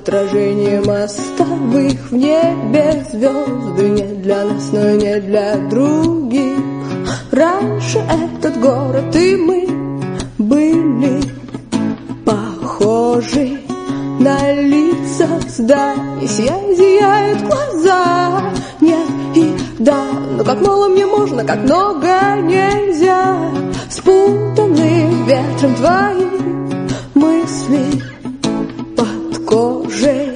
отражением оставых в небе звезды. Не для нас, но не для других. Раньше этот город и мы были похожи на лица зданий. Зияют глаза, нет и да, но как мало мне можно, как много нельзя. Спутаны ветром твои мысли под кожей.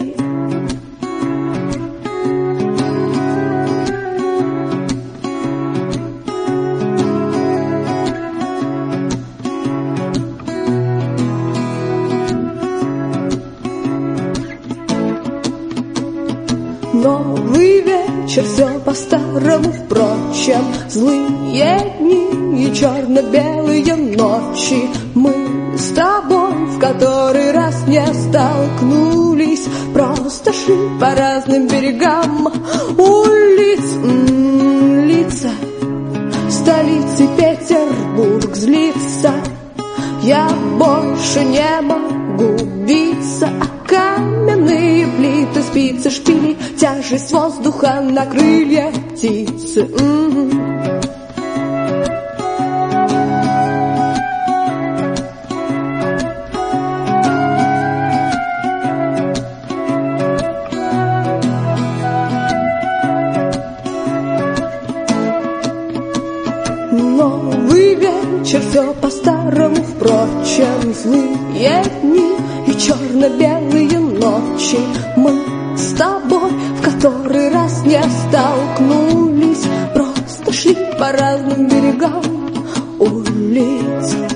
Новый вечер, все по-старому, впрочем, злые дни и черно-белые ночи. Мы с тобой в который раз не столкнулись, просто шли по разным берегам улиц. Лица столицы Петербург злится. Я больше не могу биться о каменные плиты, спицы, шпили, тяжесть воздуха на крылья птицы. Новый вечер, все по-старому, впрочем, злые дни и черно-белые ночи. Мы с тобой в который раз не столкнулись, просто шли по разным берегам улиц.